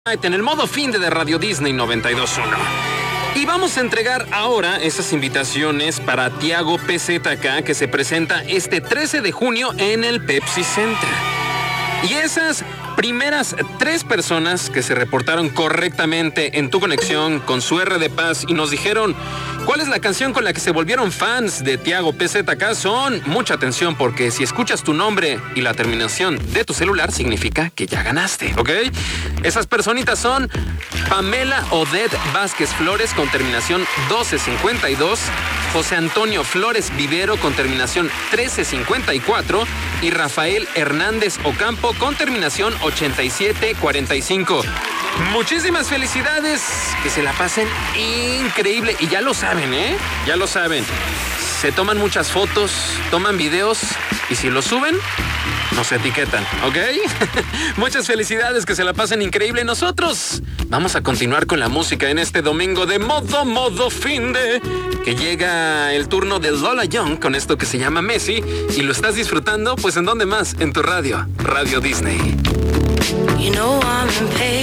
En el modo fin de Radio Disney 92.1. Y vamos a entregar ahora esas invitaciones para Tiago PZK, que se presenta este 13 de junio en el Pepsi Center. Y esas primeras 3 personas que se reportaron correctamente en tu conexión con su R de Paz y nos dijeron cuál es la canción con la que se volvieron fans de Tiago PZK son, mucha atención, porque si escuchas tu nombre y la terminación de tu celular significa que ya ganaste, ¿ok? Esas personitas son Pamela Odette Vázquez Flores con terminación 1252, José Antonio Flores Vivero con terminación 1354 y Rafael Hernández Ocampo con terminación 8745. Muchísimas felicidades, que se la pasen increíble y ya lo saben, ya lo saben. Se toman muchas fotos, toman videos y si los suben, nos etiquetan, ¿ok? Muchas felicidades, que se la pasen increíble. Nosotros vamos a continuar con la música en este domingo de modo fin de que llega el turno de Lola Young con esto que se llama Messi y lo estás disfrutando, pues ¿en dónde más? En tu radio, Radio Disney.